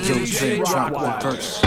Yo, Dre, drop one verse.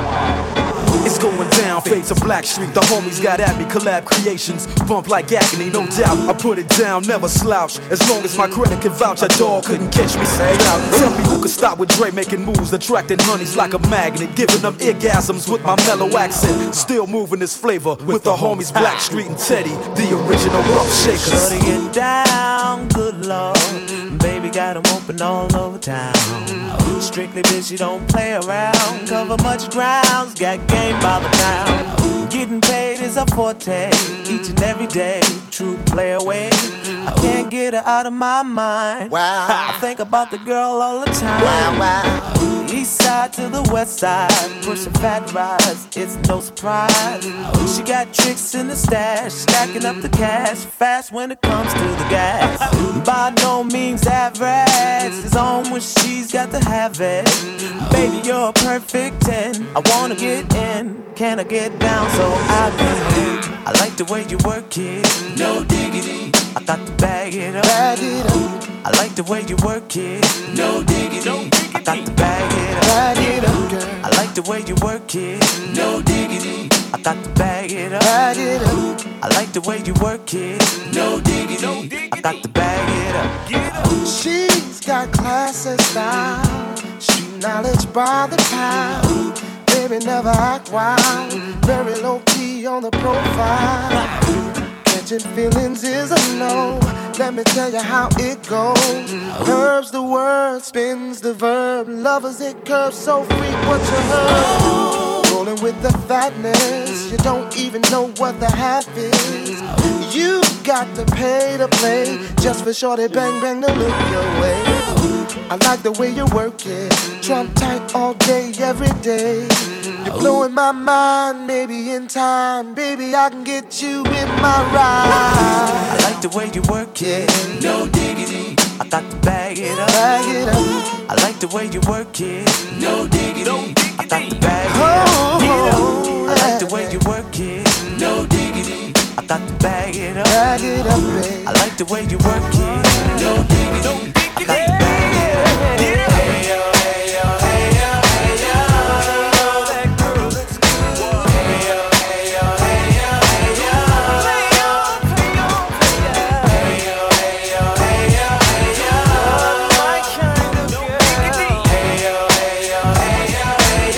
It's going down, fades of Black Street. The homies got at me, collab creations. Bump like agony, no doubt. I put it down, never slouch. As long as my credit can vouch, a dog couldn't catch me straight out. Tell me who could stop with Dre making moves, attracting honeys like a magnet, giving them orgasms with my mellow accent. Still moving this flavor with the homies Black Street and Teddy, the original rough shakers. Shorty get down, good lord. Baby got 'em open all over town. Strictly bitch, you don't play around. Cover much grounds, got game by the pound. Getting paid is a forte, each and every day. True play away. I can't get her out of my mind. Wow. I think about the girl all the time. Wow. East side to the west side, pushing fat rides, it's no surprise. She got tricks in the stash, stacking up the cash, fast when it comes to the gas. By no means average, it's on when she's got to have it. Baby, you're a perfect 10, I wanna get in, can I get down so I can win? I like the way you work it, no diggity, I got to bag it up. Bag it up. I like the way you work it, no diggity, I got to bag it up. Bag it up, girl. I like the way you work it, no diggity, I got to bag it up. Bag it up. I like the way you work it, no diggity, I got to bag it up. She's got class and style, street knowledge by the pound. Baby never act wild, very low key on the profile. Catching feelings is a no. Let me tell you how it goes. Curves the word, spins the verb. Lovers it curves so freak what you heard. Rolling with the fatness, you don't even know what the half is. You got to pay to play just for shorty bang bang to look your way. I like the way you work it, trump tight all day, every day. You're blowing my mind, maybe in time, baby I can get you in my ride. I like the way you work it, no diggity, I got to bag it up. Bag it up. I like the way you work it, no diggity, I got to bag it up. I like the way you work it, no diggity, I got to bag it up. Bag it up, baby. I like the way you work it, no diggity, I got to bag it up. Hey yo, hey yo, hey yo, hey yo, that girl looks good. Hey yo, hey yo, hey yo, hey yo, hey yo, hey yo, hey yo, hey yo, hey yo, my kind of girl. Hey yo, hey yo, hey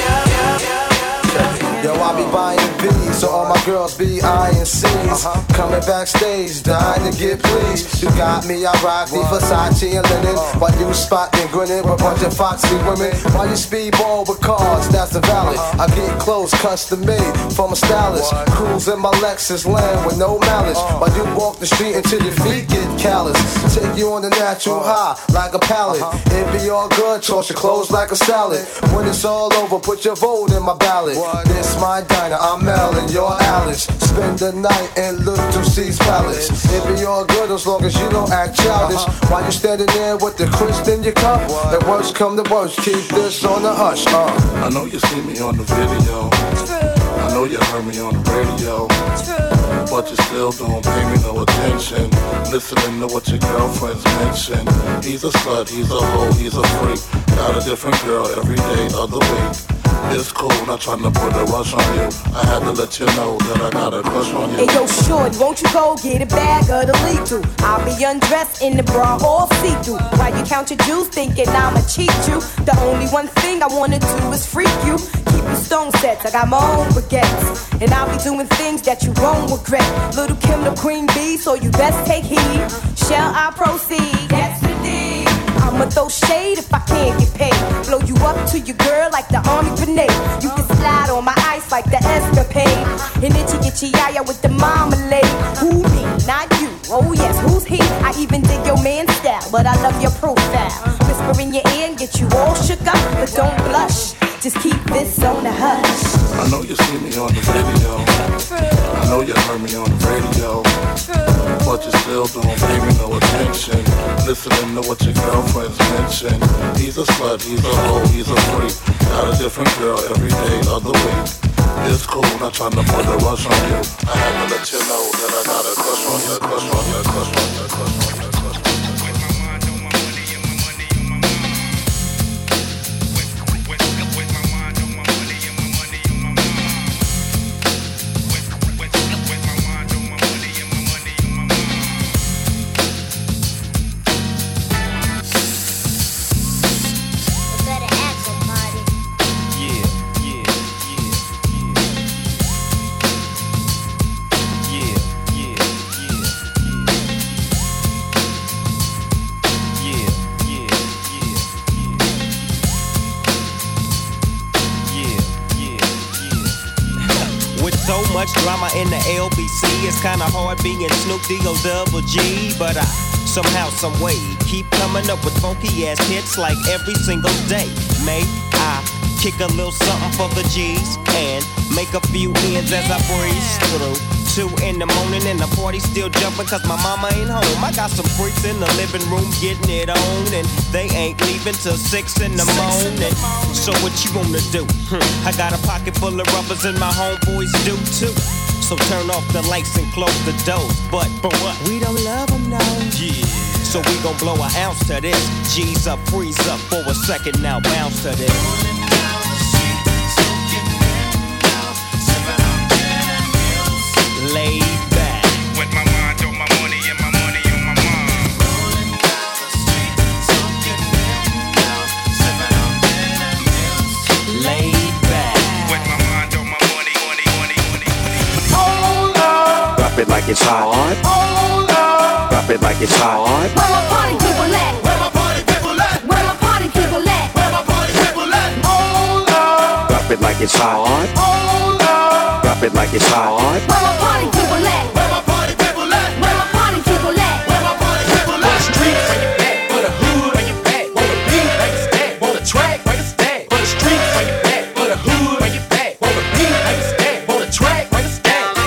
yo, hey yo. Yo, I be buying B's, so all my girls be eyeing C's. Coming backstage, dying to get pleased. You got me, I rock the Versace and linen. While you spotting, grinning with a bunch of foxy women. While you speedball with cars, that's the valid. I get clothes custom made from a stylist. Cruise in my Lexus land with no malice. While you walk the street until your feet get callous. Take you on the natural high like a pallet. It be all good, toss your clothes like a salad. When it's all over, put your vote in my ballot. This my diner, I'm Mel and you're Alice. Spend the night and look to C's Palace. It be all good as long as you don't act childish. While you standing there with the crisp in your cup. The worst come to worst, keep this on the hush. I know you see me on the video. I know you heard me on the radio. But you still don't pay me no attention. Listening to what your girlfriends mention. He's a slut, he's a hoe, he's a freak. Got a different girl every day of the week. It's cool, not trying to put a rush on you. I had to let you know that I got a crush on you. Hey yo, shorty, won't you go get a bag of the lethal? I'll be undressed in the bra all see-through. While you count your juice, thinking I'ma cheat you. The only one thing I wanna do is freak you. Keep you stone sets, I got my own baguettes. And I'll be doing things that you won't regret. Little Kim the queen bee, so you best take heed. Shall I proceed? Yes, indeed. I'ma throw shade if I can't get paid. Blow you up to your girl like the army grenade. You can slide on my ice like the escapade. And itchy itchy yaya with the marmalade. Who me? Not you. Oh yes, who's he? I even dig your man's style, but I love your profile. Whisper in your ear and get you all shook up, but don't blush. Just keep this on the hush. I know you see me on the video. I know you heard me on the radio. But you still don't pay me no attention. Listening to what your girlfriends mention. He's a slut, he's a hoe, he's a freak. Got a different girl every day of the week. It's cool, not trying to put a rush on you. I had to let you know that I got a crush on you, crush on you, crush on you, crush on you. So much drama in the LBC. It's kinda hard being Snoop D-O double G, but I somehow, some way keep coming up with funky ass hits like every single day. May I kick a little something for the G's and make a few ends as I breeze through 2 in the morning and the party still jumping cause my mama ain't home. I got some freaks in the living room getting it on and they ain't leaving till 6 in the morning. So what you wanna do? I got a pocket full of rubbers and my homeboys do too. So turn off the lights and close the doors. But for what? We don't love them now. Yeah. So we gon' blow an ounce to this. G's up, freeze up for a second now, bounce to this. Laid back. With my mind on my money and my money on my mind. Rolling down the street, smoking milk, sipping on gin and milk. Laid back. With my mind on my money, money, money, money, money. Hold up. Drop it like it's hot. Hold up. Drop it like it's hot. Where my party people at? Where my party people at? Where my party people at? Where my party people at? Hold up. Drop it like it's hot. Hold up. Drop it like it's hot. Where my party people at? Where my party people at? Where my party people at? Where my party people at? Street where you back, for the hood where you back, for the beat where you stack, for the track where you stack, for the street where you back, for the hood where you back, for the beat where you stack, for the track where you stack.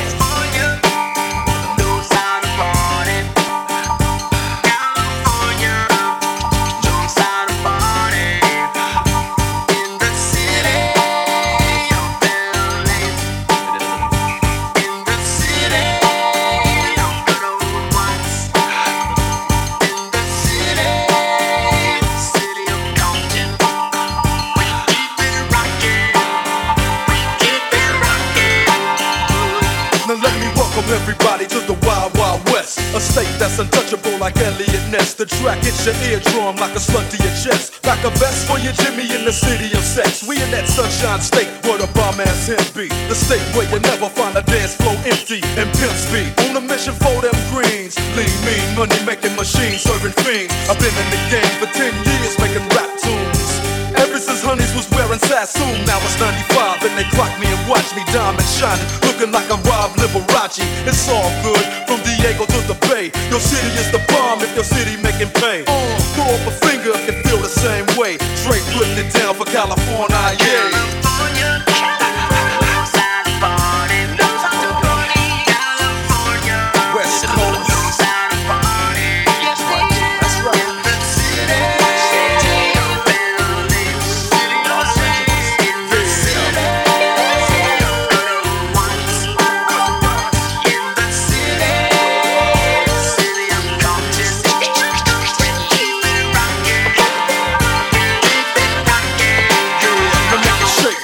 Everybody to the Wild Wild West, a state that's untouchable like Elliot Ness. The track hits your eardrum like a slug to your chest. Like a vest for your Jimmy in the city of sex. We in that sunshine state where the bomb ass him be. The state where you never find a dance floor empty and pimp speed. On a mission for them greens. Lean, mean, money making machines serving fiends. I've been in the game for 10 years making rap tunes. Ever since Honeys was wearing Sassoon, now it's 95 and they clock me and watch me diamond shining, looking like a Rob Liberace. It's all good, from Diego to the Bay. Your city is the bomb if your city making pay. Throw up a finger if you feel the same way. Straight putting it down for California, yeah. West Coast. Shake.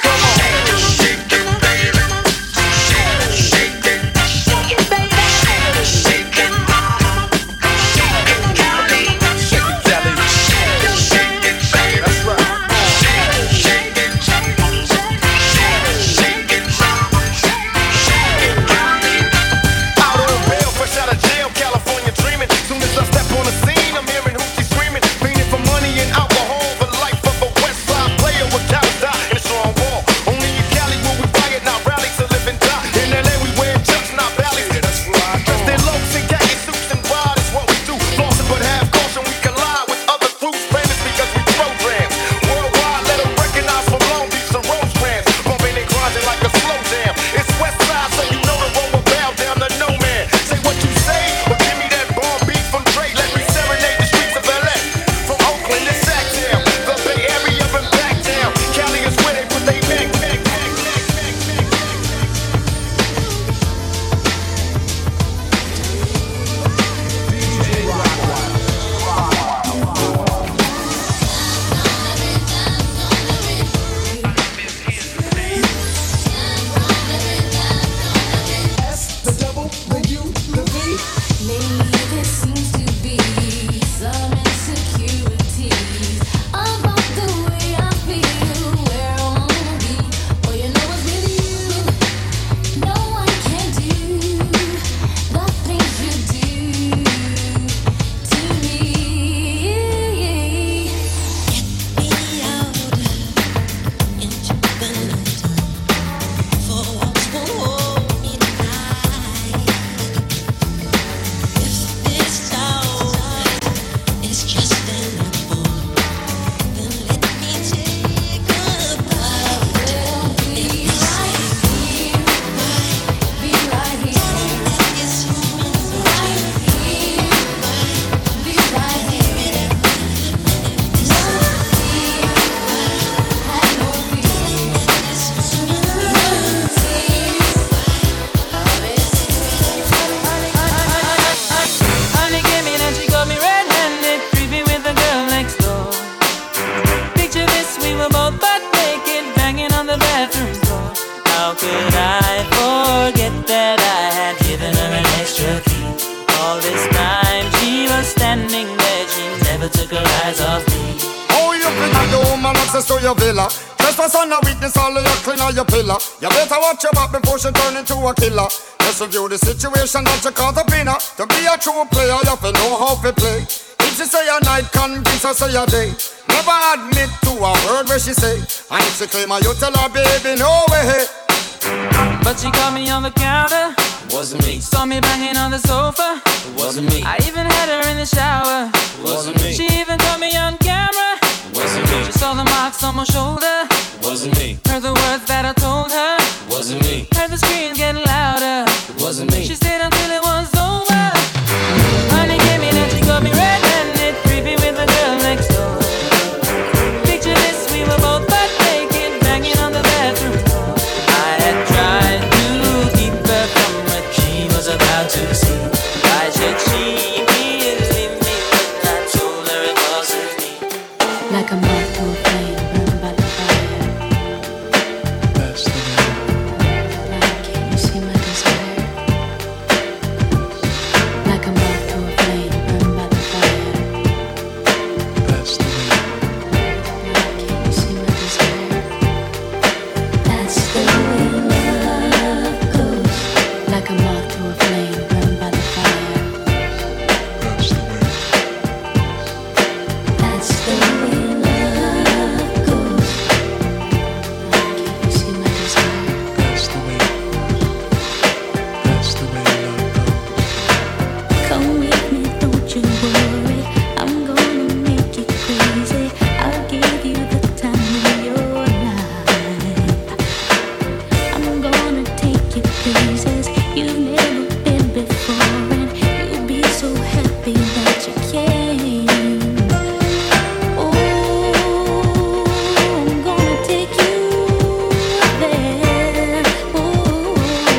your villa. Trespass on a witness, all of your clean on your pillar. You better watch your back before she turn into a killer. Just review the situation that you caught up in her. To be a true player, you have to know how to play. If she say a night, convince her say a day. Never admit to a word where she say. And if she claim her, you tell her, baby, no way. But she caught me on the counter. Wasn't me. Saw me banging on the sofa. Wasn't me. I even had her in the shower. Wasn't me. She even caught me on camera. Wasn't me. She saw the marks on my shoulder. Wasn't me. Heard the words that I told her. Wasn't me. Heard the screams getting louder. Wasn't me. She stayed until it was over. Honey came in and she got me red-handed, creepy with the girl next door. Picture this, we were both butt naked, banging on the bathroom door. I had tried to keep her from what she was about to see. Why should she believe me when I told her it wasn't me? Like a moth to a flame, burned by the fire. That's the way. Can you see my desire? Like a moth to a flame, burned by the fire. That's the way. Can you see my desire? That's the way love goes. Like a moth to a flame, burned by the fire. That's the way. That's the way love goes. Can you see my desire? That's the way. That's the way love goes. Come with me, don't you worry. I'm gonna make you crazy. I'll give you the time of your life. I'm gonna take you places you've never been before, and you'll be so happy that you came. Oh, I'm gonna take you there. Oh,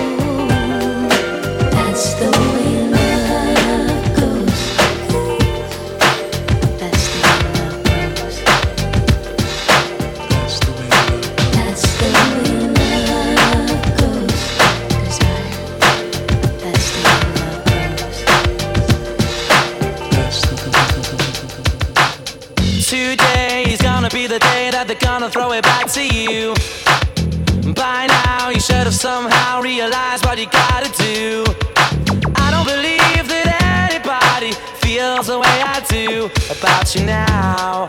that's the way love goes. That's the way love goes. That's the way love goes. That's the way love goes. Desire. That's the way love goes. That's the way. Today is gonna be the day that they're gonna throw it back to you. By now you should have somehow realized what you gotta do. I don't believe that anybody feels the way I do about you now.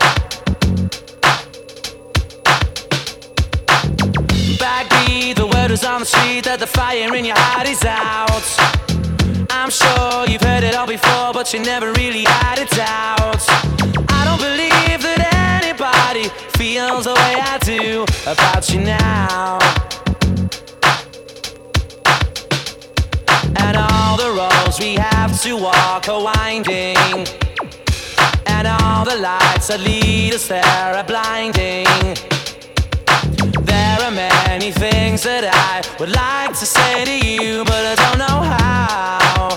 Backbeat, the word is on the street that the fire in your heart is out. I'm sure you've heard it all before, but you never really had it out. I don't believe that anybody feels the way I do about you now. And all the roads we have to walk are winding, and all the lights that lead us there are blinding. There are many things that I would like to say to you, but I don't know how.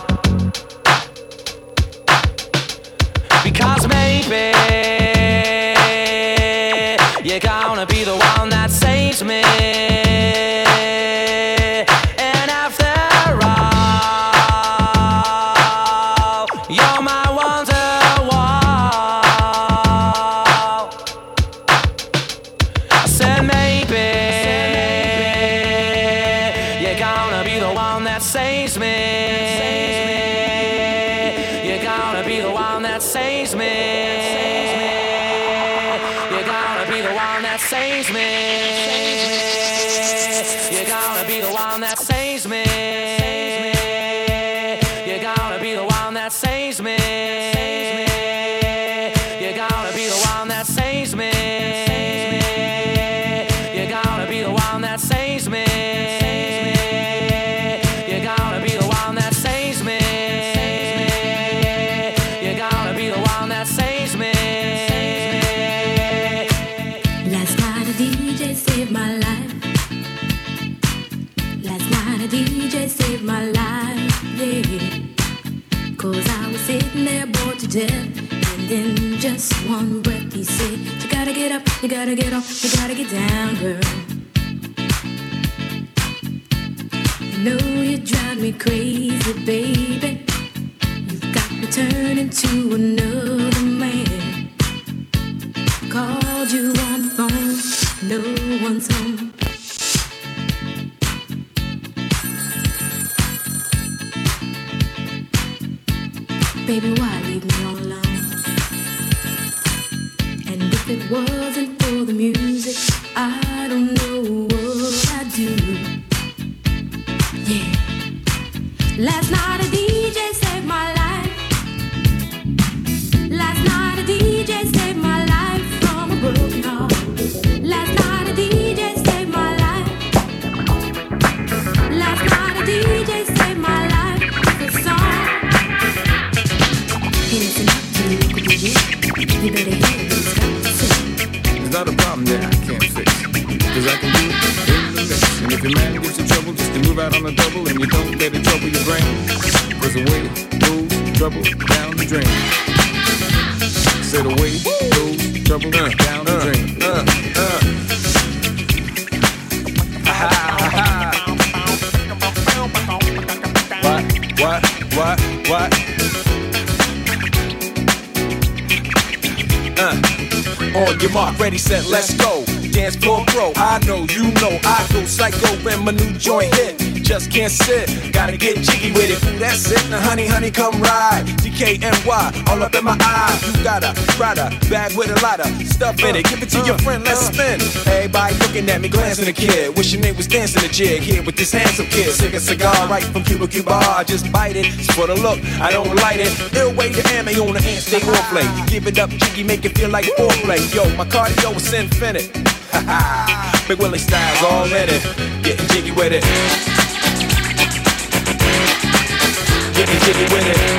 Because maybe you're gonna be the one that saves me. And after all, you're my wonderwall. I said maybe you're gonna be the one that saves me. You're gonna be the one that saves me. You're gonna be the one that saves me. You're gonna be the one that saves me. You're gonna be the one that saves me. You're gonna be the one that saves me. You're gonna be the one that saves me. You're gonna be the one that saves me. You're gonna be the one that saves me. Last night a DJ saved my life. Last night a DJ saved my life, yeah. 'Cause I was sitting there bored to death, and in just one breath he said, you gotta get up, you gotta get off, you gotta get down, girl. You know you drive me crazy, baby. You've got me turning to another man. Called you on the phone, no one's home. Baby, why leave me all alone? And if it wasn't for the music, I don't know what I'd do. Yeah. Last night a DJ saved my life. Last night a DJ saved my life from a broken heart. Last night a DJ saved my life. Last night a DJ saved my life with a song. Hey, listen up to the local DJ. You better hear what he's got to say. It's not a problem that I can't fix, 'cause I can do it in the mix. And if your man gives you trouble, just to move out on a double, and you don't let it trouble your brain, 'cause the way goes trouble down the drain. Say the way goes trouble down the drain. What? On your mark, ready, set, let's go. Dance floor pro, I know, you know, I go psycho when my new joint hit. Just can't sit, gotta get jiggy with it. Ooh, that's it, now honey, come ride. DKNY, all up in my eye. You got a Prada bag with a lot of stuff in it. Give it to your friend, let's spin. Everybody looking at me, glancing a kid. Wishing they was dancing a jig here with this handsome kid. Sick a cigar right from Cuba Cuba. I just bite it, it's for the look, I don't light it. Ill way to ammo on the hand, stay on play. Give it up, jiggy, make it feel like foreplay. Yo, my cardio is infinite. Big Willie style's all in it. Getting jiggy with it. Getting jiggy with it.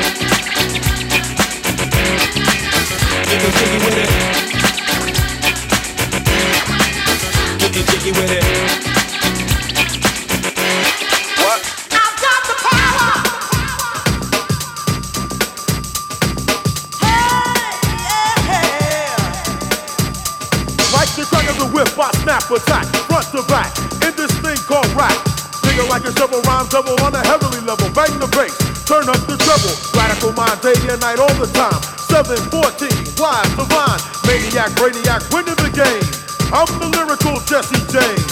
Getting jiggy with it. Getting jiggy with it. What? I've got the power. Like the crack of the whip, I snap attack, front to back, in this thing called rap. Nigga like a double rhyme, double on a heavenly level. Bang the bass, turn up the treble. Radical mind, day and night, all the time. 714, wise, divine, maniac, radiac, winning the game. I'm the lyrical Jesse James.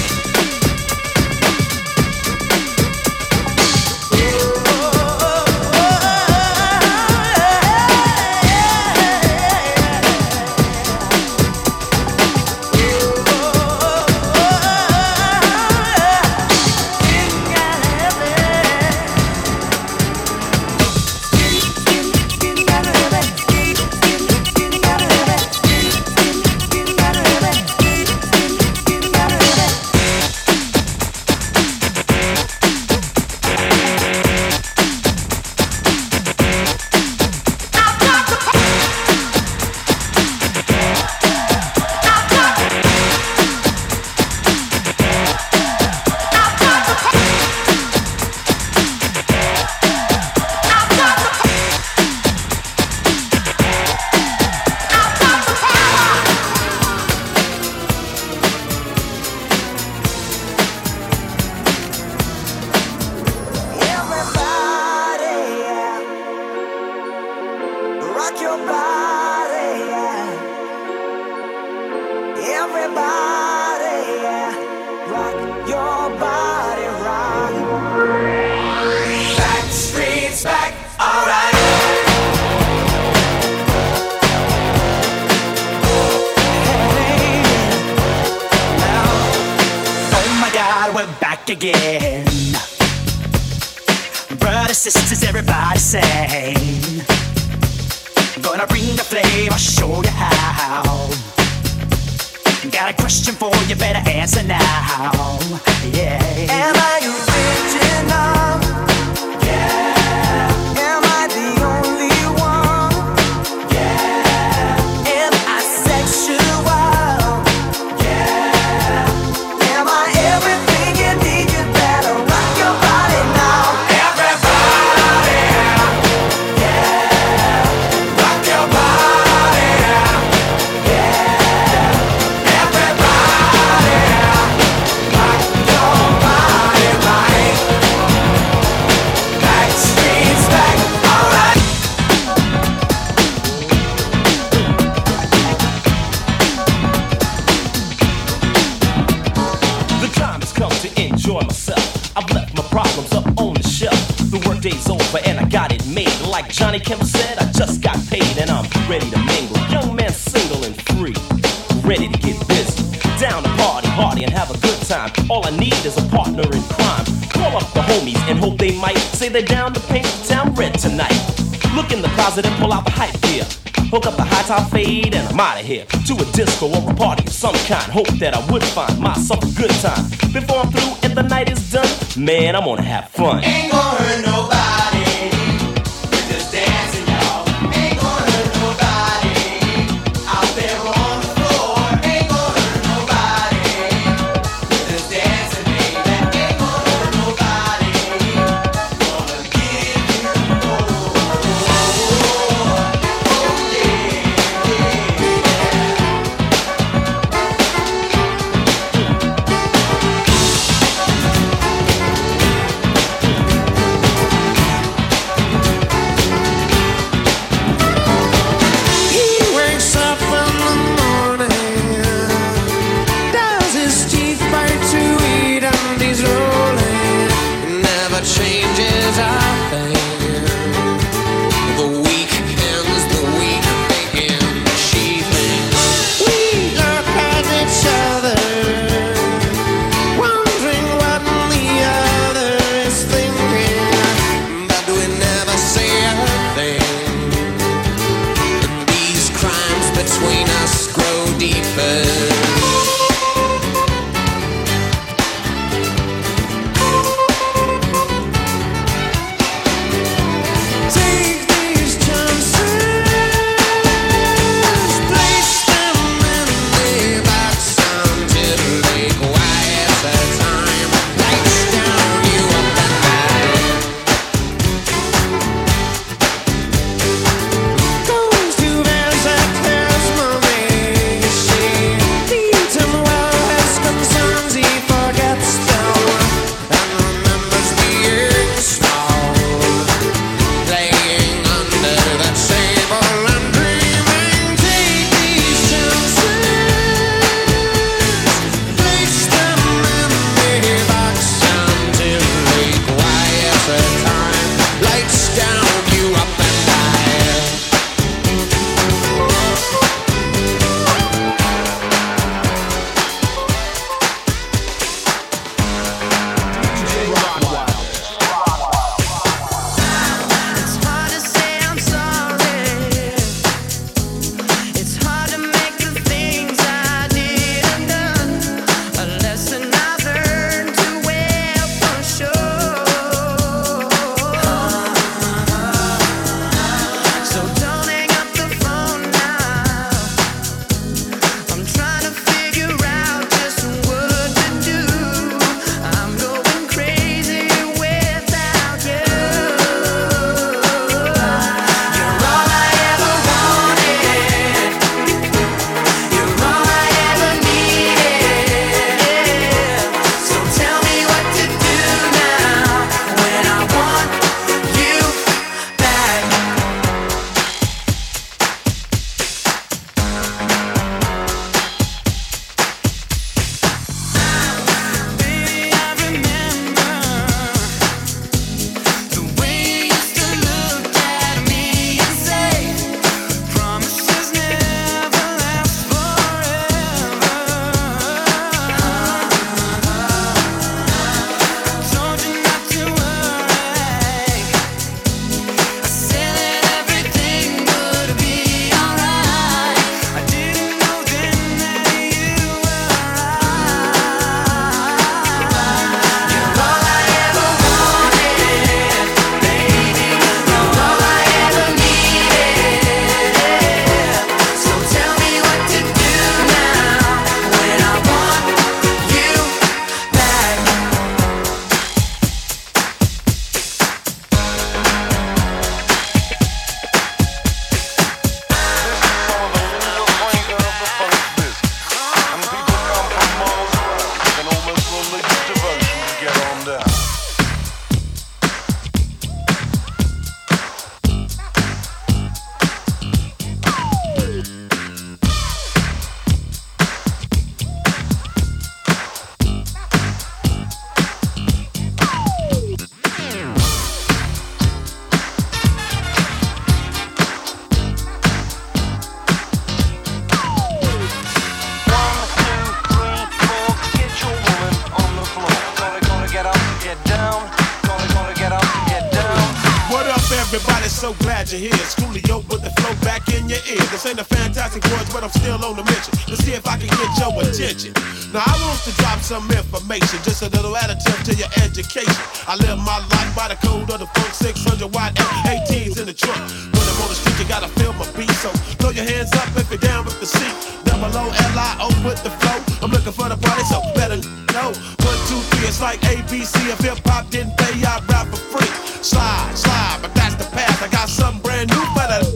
Again, brothers, sisters, everybody sing. Gonna bring the flame, I'll show you how. Got a question for you, better answer now. Yeah. Am I original? Yeah. Am I the only one? Yeah. Am I sexual? Yeah. Am I everything you need? You better rock your body now. Everybody, yeah. Rock your body, yeah. Everybody, rock your body. just come to enjoy myself. I've left my problems up on the shelf. The workday's over and I got it made. Like Johnny Kemp said, I just got paid and I'm ready to mingle. Young man, single and free, ready to get busy. Down to party and have a good time. All I need is a partner in crime. Call up the homies and hope they might say they're down to paint the town red tonight. Look in the closet and pull out the hype gear. Hook up the high top fade and I'm out of here. To a disco or a party of some kind. Hope that I would find myself a good time. Before I'm through and the night is done, man, I'm gonna have fun. Ain't gonna hurt nobody. We're just dancing, y'all. Ain't gonna hurt nobody. Out there on the floor. Ain't gonna hurt nobody. We're just dancing, baby. Ain't gonna hurt nobody. Gonna give you so glad you're here. Schoolio with the flow back in your ear. This ain't a fantastic words, but I'm still on the mission. Let's see if I can get your attention. Now I want to drop some information, just a little additive to your education. I live my life by the code of the funk, 600 watt F18s in the trunk. When I'm on the street, you gotta feel my beat, so throw your hands up if you're down with the seat. Double O-L-I-O with the flow. I'm looking for the party, so better know. 1, 2, 3, it's like ABC. If hip hop didn't pay, I'd rap for free. Slide, slide, but that's the path. I got something brand new for the.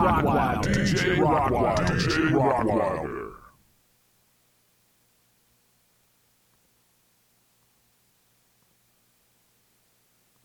Rockwilder. DJ Rockwilder. DJ Rockwilder.